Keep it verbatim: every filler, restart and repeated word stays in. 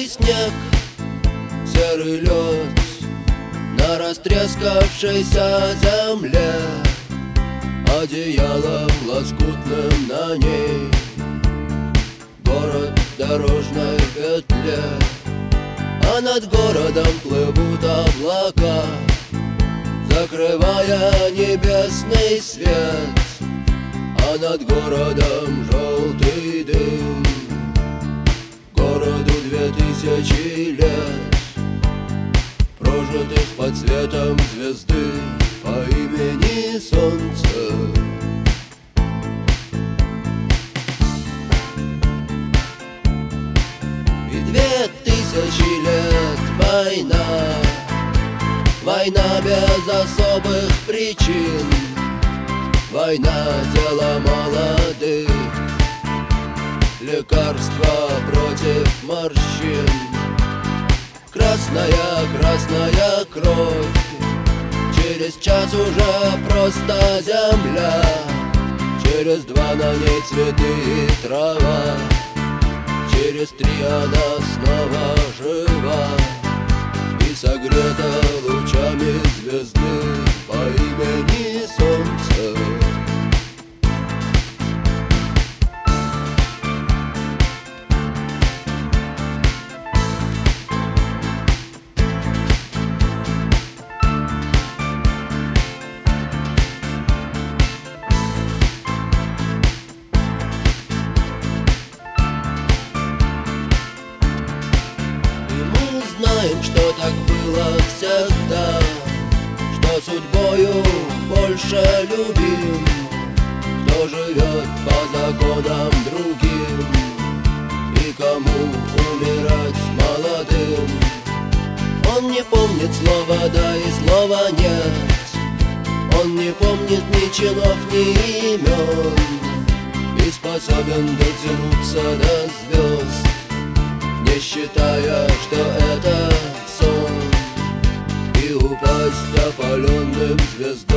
Серый снег, серый лед на растрескавшейся земле, одеялом лоскутным на ней город в дорожной петле. А над городом плывут облака, закрывая небесный свет. А над городом желтый дым, городу две тысячи лет, прожитых под светом звезды по имени Солнце. И две тысячи лет война, война без особых причин, война — дело молодых, лекарство против морщин. Красная, красная кровь, через час уже просто земля, через два на ней цветы и трава, через три она снова жива и согрета лучами звезды по имени Солнце. Знаем, что так было всегда, что судьбою больше любим, кто живет по законам другим и кому умирать молодым. Он не помнит слова «да» и слова «нет», он не помнит ни чинов, ни имен, и способен дотянуться до звезд, не считая, что это сон, и упасть опаленным звездам.